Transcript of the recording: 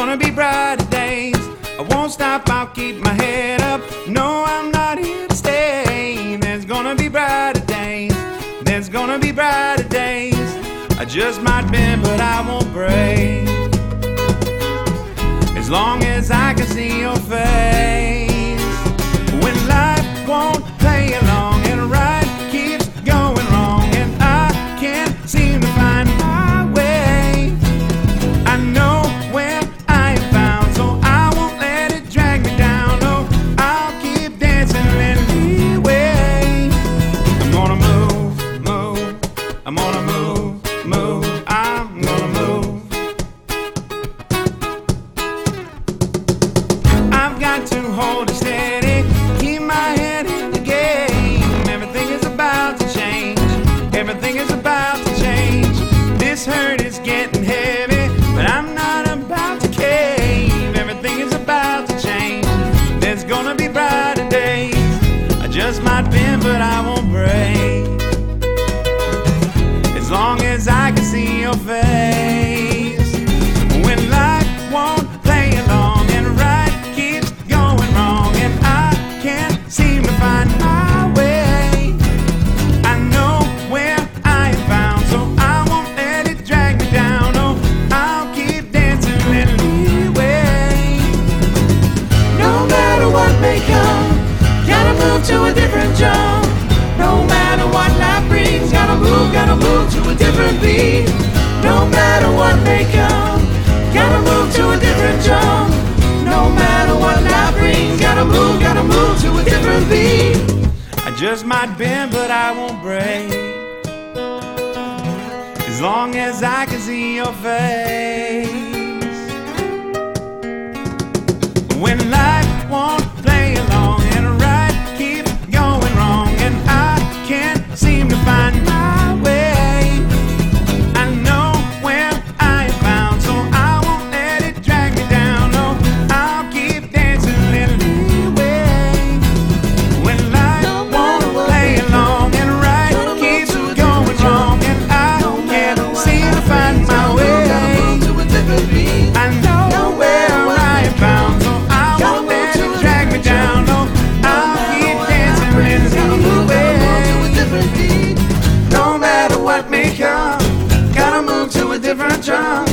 gonna be brighter days. I won't stop, I'll keep my head up. No, I'm not here to stay. There's gonna be brighter days. There's gonna be brighter days. I just might bend, but I won't break. As long as I can see your face. When life won't play along and right keeps going wrong, and I can't seem to find my way, I know where I am found, so I won't let it drag me down. No, I'll keep dancing and leeway. I'm gonna move, move. I'm gonna move, move. I'm gonna move. I've got to hold it steady, keep my head in the game. Everything is about to change. Everything is about to change. This hurt is getting heavy, but I'm not about to cave. Everything is about to change. There's gonna be brighter days. I just might bend, but I won't break. As long as I can see your face. When life won't play along and right keeps going wrong, and I can't seem to find my way, I know where I am found, so I won't let it drag me down. No, I'll keep dancing and leeway. No matter what may come, gotta move to a different jump. No matter what life brings, gotta move to a different beat. No matter what may come, gotta move to a different jump. No matter what life brings, gotta move to a different beat. I just might bend, but I won't break. As long as I can see your face. When life won't play along and right keeps going wrong, and I can't seem to find my way, I know where I am found, so I won't let it drag me down. No, I'll keep dancing in leeway. When life won't play along and right keeps going wrong, and I can't seem to find my way, I know where I am found, so I won't let it drag me down. No, I'll keep dancing in leeway. No matter what may come, gotta move to a different drum.